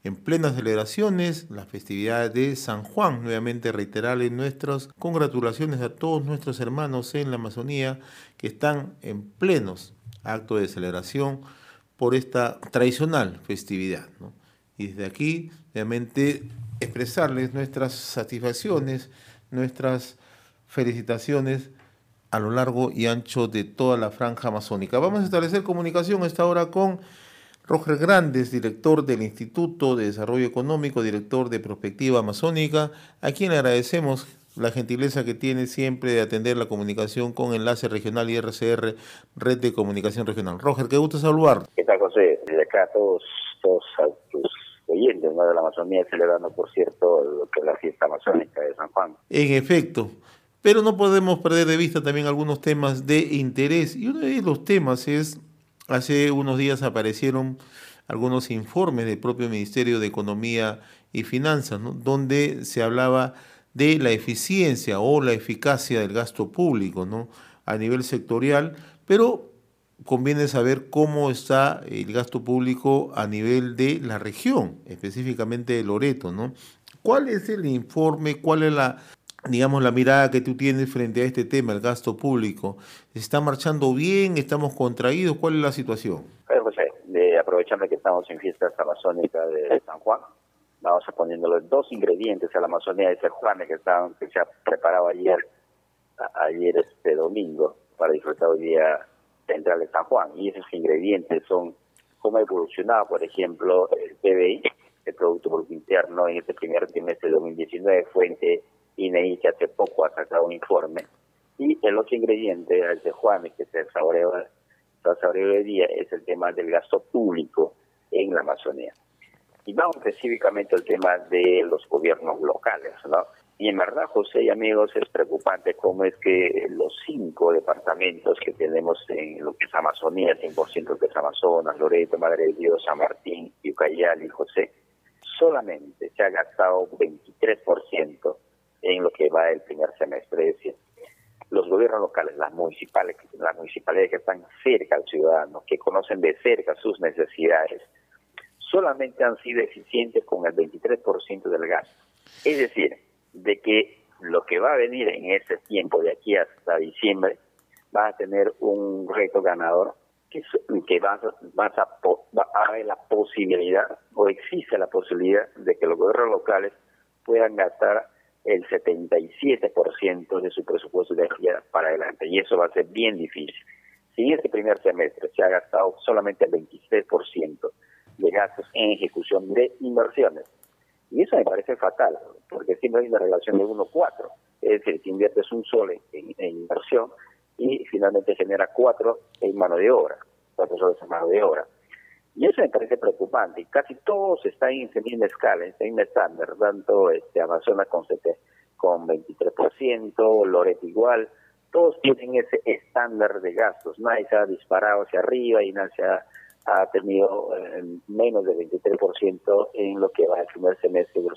en plenas celebraciones, la festividad de San Juan. Nuevamente reiterarle nuestras congratulaciones a todos nuestros hermanos en la Amazonía que están en plenos actos de celebración por esta tradicional festividad, ¿no? Y desde aquí, obviamente, expresarles nuestras satisfacciones, nuestras felicitaciones a lo largo y ancho de toda la franja amazónica. Vamos a establecer comunicación a esta hora con Roger Grandes, director del Instituto de Desarrollo Económico, director de Prospectiva Amazónica, a quien le agradecemos la gentileza que tiene siempre de atender la comunicación con Enlace Regional y RCR, Red de Comunicación Regional. Roger, qué gusto saludar. ¿Qué tal, José? Desde acá todos a tus oyentes, ¿no?, de la Amazonía, celebrando, por cierto, lo que es la fiesta amazónica de San Juan. En efecto, pero no podemos perder de vista también algunos temas de interés, y uno de los temas es, hace unos días aparecieron algunos informes del propio Ministerio de Economía y Finanzas, ¿no?, donde se hablaba de la eficiencia o la eficacia del gasto público, ¿no?, a nivel sectorial, pero conviene saber cómo está el gasto público a nivel de la región, específicamente de Loreto, ¿no? ¿Cuál es el informe? ¿Cuál es la mirada que tú tienes frente a este tema, el gasto público? ¿Está marchando bien? ¿Estamos contraídos? ¿Cuál es la situación? José, aprovechando que estamos en fiestas amazónicas de San Juan, vamos a poniéndole dos ingredientes a la Amazonía de San Juan que se ha preparado ayer domingo para disfrutar hoy día central de San Juan. Y esos ingredientes son cómo ha evolucionado, por ejemplo, el PBI, el Producto Bruto Interno, en este primer trimestre de 2019, fuente INEI, que hace poco ha sacado un informe. Y el otro ingrediente, el de Juan, que se saborea hoy día, es el tema del gasto público en la Amazonía. Y vamos específicamente al tema de los gobiernos locales, ¿no? Y en verdad, José y amigos, es preocupante cómo es que los 5 departamentos que tenemos en lo que es Amazonía, 100% que es Amazonas, Loreto, Madre de Dios, San Martín, Ucayali y José, solamente se ha gastado 23% en lo que va el primer semestre. Es decir, los gobiernos locales, las municipalidades que están cerca al ciudadano, que conocen de cerca sus necesidades, solamente han sido eficientes con el 23% del gasto. Es decir, de que lo que va a venir en ese tiempo de aquí hasta diciembre va a tener un reto ganador que va a haber la posibilidad, o existe la posibilidad, de que los gobiernos locales puedan gastar el 77% de su presupuesto de aquí para adelante, y eso va a ser bien difícil. Si en este primer semestre se ha gastado solamente el 23% de gastos en ejecución de inversiones, y eso me parece fatal, porque siempre hay una relación de 1-4, es decir, que inviertes un sol en inversión y finalmente genera 4 en mano de obra, 4 soles en mano de obra. Y eso me parece preocupante, y casi todos están en esa misma escala, en ese mismo estándar, tanto Amazonas con 23%, Loreto igual, todos tienen ese estándar de gastos, nadie se ha disparado hacia arriba y nadie ha tenido menos del 23% en lo que va el primer semestre de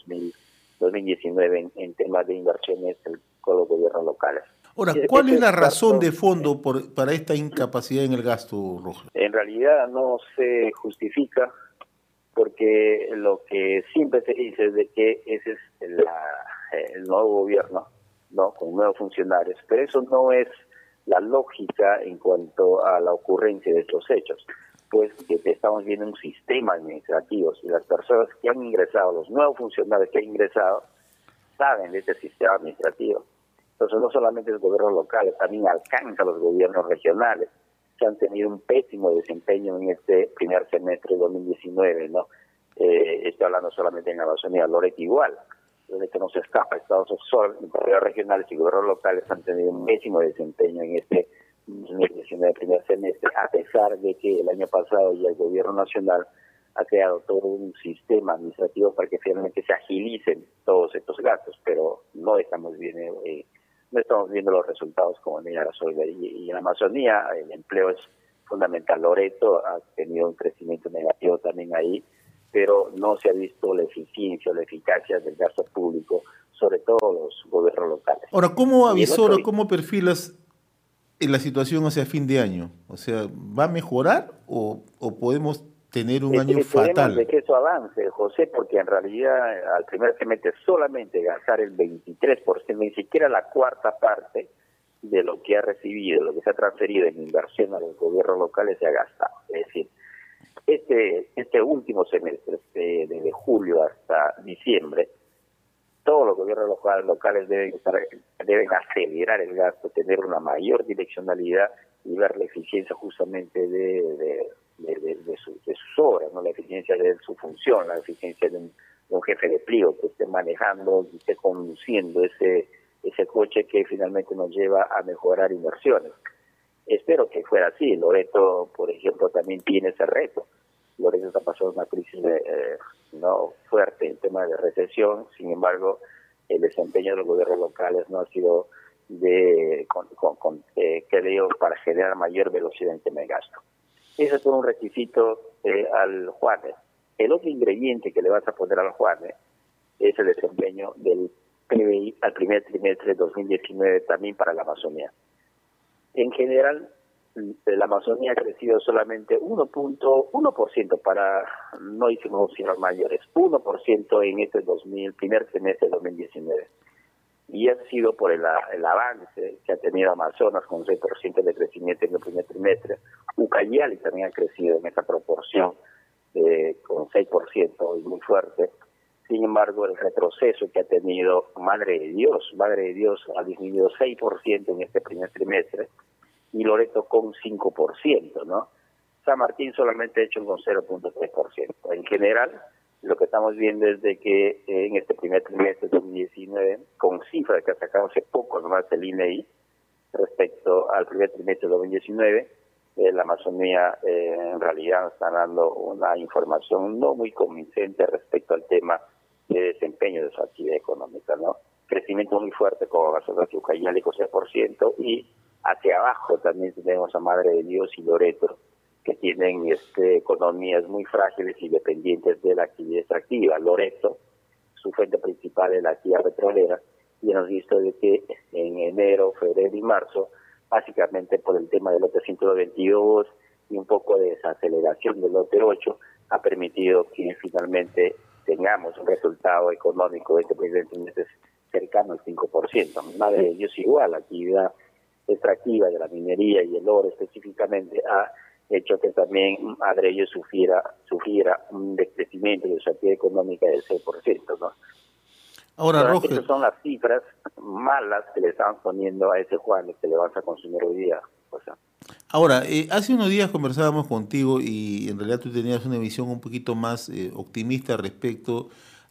2019 en temas de inversiones con los gobiernos locales. Ahora, ¿cuál es la razón de fondo para esta incapacidad en el gasto, Roger? En realidad no se justifica, porque lo que siempre se dice es de que ese es el nuevo gobierno, ¿no?, con nuevos funcionarios, pero eso no es la lógica en cuanto a la ocurrencia de estos hechos, pues que estamos viendo un sistema administrativo, y las personas que han ingresado, los nuevos funcionarios que han ingresado, saben de este sistema administrativo. Entonces no solamente los gobiernos locales, también alcanza a los gobiernos regionales, que han tenido un pésimo desempeño en este primer semestre de 2019, ¿no? Estoy hablando solamente en Amazonía, Loreto igual, donde que no se escapa, Estados Unidos, regionales y gobiernos locales han tenido un pésimo desempeño en este 2019 primer semestre, a pesar de que el año pasado ya el gobierno nacional ha creado todo un sistema administrativo para que finalmente se agilicen todos estos gastos, pero no estamos viendo los resultados como en Arasol. Y en la Amazonía el empleo es fundamental. Loreto ha tenido un crecimiento negativo también ahí, pero no se ha visto la eficiencia o la eficacia del gasto público, sobre todo los gobiernos locales. Ahora, ¿cómo avisora, cómo perfilas la situación hacia fin de año? O sea, ¿va a mejorar o podemos tener un año Esperemos de fatal. que eso avance, José, porque en realidad al primer semestre solamente gastar el 23%, ni siquiera la cuarta parte de lo que ha recibido, lo que se ha transferido en inversión a los gobiernos locales se ha gastado. Es decir, este último semestre, desde julio hasta diciembre, todos los gobiernos locales deben acelerar el gasto, tener una mayor direccionalidad y ver la eficiencia justamente de sus obras, ¿no? La eficiencia de su función, la eficiencia de un jefe de pliego que esté manejando, que esté conduciendo ese coche que finalmente nos lleva a mejorar inversiones. Espero que fuera así. Loreto, por ejemplo, también tiene ese reto. Loreto está pasando una crisis no fuerte en tema de recesión, sin embargo, el desempeño de los gobiernos locales no ha sido creo, para generar mayor velocidad en tema de gasto. Ese es un requisito al Juanes. El otro ingrediente que le vas a poner al Juanes es el desempeño del PBI al primer trimestre de 2019 también para la Amazonía. En general, la Amazonía ha crecido solamente 1% para, no hicimos cifras mayores, 1% en este primer trimestre de 2019. Y ha sido por el avance que ha tenido Amazonas con 6% de crecimiento en el primer trimestre. Ucayali también ha crecido en esa proporción con 6% y muy fuerte. Sin embargo, el retroceso que ha tenido Madre de Dios ha disminuido 6% en este primer trimestre y Loreto con 5%, ¿no? San Martín solamente ha hecho con 0.3%. En general, lo que estamos viendo es de que en este primer trimestre de 2019, con cifras que ha sacado hace poco nomás el INEI, respecto al primer trimestre de 2019, la Amazonía en realidad está dando una información no muy convincente respecto al tema de desempeño de su actividad económica, ¿no? Crecimiento muy fuerte como Amazonas y Ucayali con 6%, y hacia abajo también tenemos a Madre de Dios y Loreto, que tienen economías muy frágiles y dependientes de la actividad extractiva. Loreto, su fuente principal es la actividad petrolera, y hemos visto de que en enero, febrero y marzo, básicamente por el tema del lote 122 y un poco de desaceleración del lote 8, ha permitido que finalmente tengamos un resultado económico de este primer trimestre cercano al 5%. Madre de Dios igual, la actividad extractiva de la minería y el oro específicamente ha hecho que también Madre de Dios sufriera un decrecimiento de su actividad económica del 6%, ¿no? Ahora, Roger, esas son las cifras malas que le están poniendo a ese Juan que le vas a consumir hoy día. O sea, ahora, hace unos días conversábamos contigo y en realidad tú tenías una visión un poquito más optimista respecto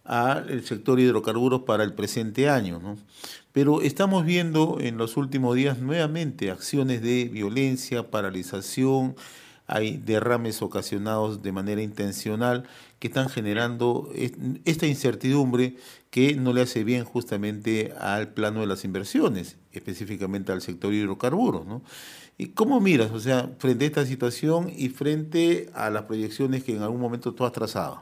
al sector hidrocarburos para el presente año, ¿no? Pero estamos viendo en los últimos días nuevamente acciones de violencia, paralización, hay derrames ocasionados de manera intencional que están generando esta incertidumbre que no le hace bien justamente al plano de las inversiones, específicamente al sector hidrocarburos, ¿no? ¿Y cómo miras, o sea, frente a esta situación y frente a las proyecciones que en algún momento tú has trazado?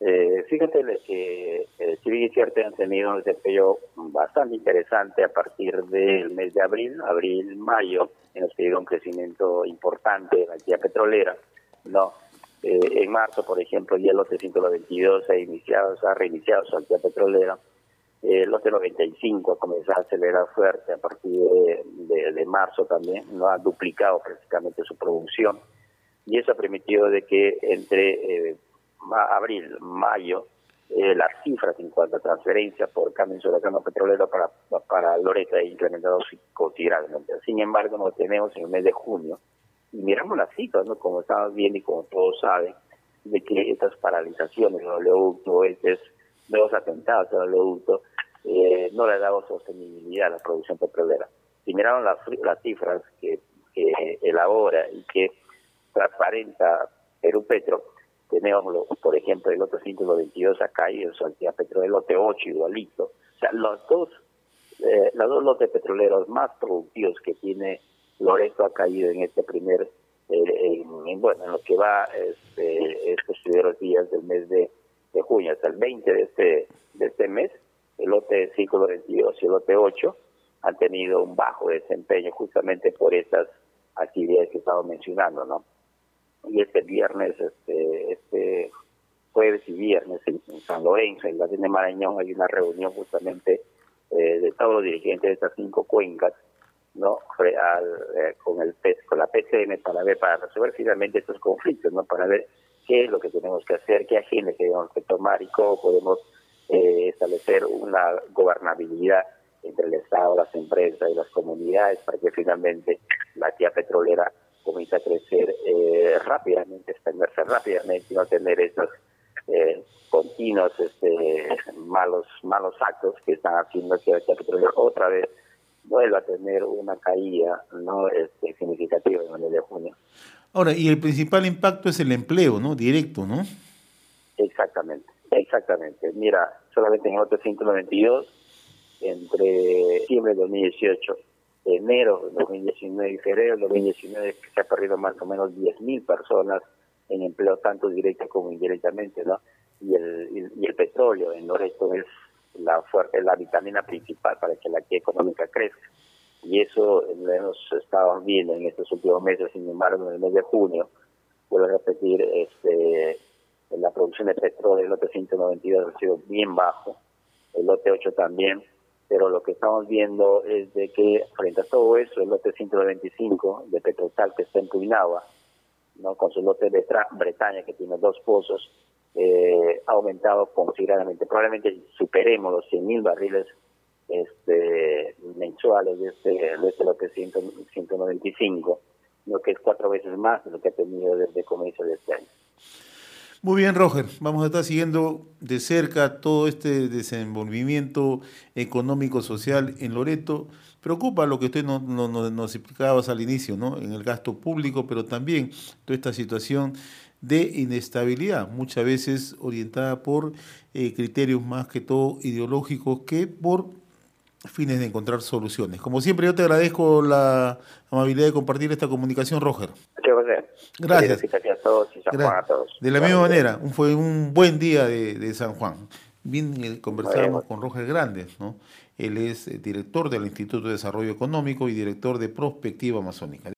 fíjate que si bien es cierto, han tenido un desempeño bastante interesante a partir del mes de mayo, hemos tenido un crecimiento importante en la actividad petrolera, ¿no? En marzo, por ejemplo, ya el lote 122 se ha reiniciado su actividad petrolera. El lote 95 ha comenzado a acelerar fuerte a partir de marzo también, no ha duplicado prácticamente su producción, y eso ha permitido de que entre abril, mayo, las cifras en cuanto a transferencia por cambio sobre el plano petrolero para Loreto ha incrementado considerablemente. Sin embargo, nos tenemos en el mes de junio y miramos las cifras, ¿no? Como estamos viendo y como todos saben, de que estas paralizaciones del oleoducto, estos nuevos atentados al oleoducto, no le ha dado sostenibilidad a la producción petrolera. Si miramos las cifras que elabora y que transparenta Perú Petro, tenemos, por ejemplo, el lote 122 ha caído en su actividad petrolera, el lote 8 igualito. O sea, los dos lotes petroleros más productivos que tiene Loreto ha caído en este primer, en lo que va estos primeros días del mes de junio, hasta el 20 de este mes. El lote 522 y el lote 8 han tenido un bajo desempeño justamente por estas actividades que estamos mencionando, ¿no? y este viernes, este jueves y viernes en San Lorenzo, en la de Marañón, hay una reunión justamente de todos los dirigentes de estas 5 cuencas, ¿no? Con la PCM para resolver finalmente estos conflictos, ¿no? Para ver qué es lo que tenemos que hacer, qué agenda tenemos que tomar y cómo podemos establecer una gobernabilidad entre el Estado, las empresas y las comunidades para que finalmente la actividad petrolera comience a crecer rápidamente, extenderse rápidamente y no tener esos continuos malos actos que están haciendo que la actividad petrolera otra vez vuelva a tener una caída no significativa en el mes de junio. Ahora, y el principal impacto es el empleo, ¿no? Directo, ¿no? Exactamente. Mira, solamente en el lote 192, entre diciembre de 2018, enero de 2019 y febrero de 2019, se ha perdido más o menos 10.000 personas en empleo, tanto directo como indirectamente, ¿no? Y el petróleo en Loreto es la vitamina principal para que la actividad económica crezca. Y eso lo hemos estado viendo en estos últimos meses. Sin embargo, en el mes de junio, vuelvo a repetir, la producción de petróleo del lote 192 ha sido bien bajo, el lote 8 también, pero lo que estamos viendo es de que frente a todo eso, el lote 195 de Petrotal, que está en Puinagua, ¿no? Con su lote de Bretaña, que tiene 2 pozos, ha aumentado considerablemente. Probablemente superemos los 100.000 barriles mensuales de este lote 195, lo que es 4 veces más de lo que ha tenido desde el comienzo de este año. Muy bien, Roger. Vamos a estar siguiendo de cerca todo este desenvolvimiento económico, social en Loreto. Preocupa lo que usted nos explicabas al inicio, ¿no? En el gasto público, pero también toda esta situación de inestabilidad, muchas veces orientada por criterios más que todo ideológicos que por fines de encontrar soluciones. Como siempre, yo te agradezco la amabilidad de compartir esta comunicación, Roger. Gracias. A todos y San Juan a todos. De la misma manera, fue un buen día de San Juan. Bien, conversábamos con Roger Grandes, ¿no? Él es director del Instituto de Desarrollo Económico y director de Prospectiva Amazónica.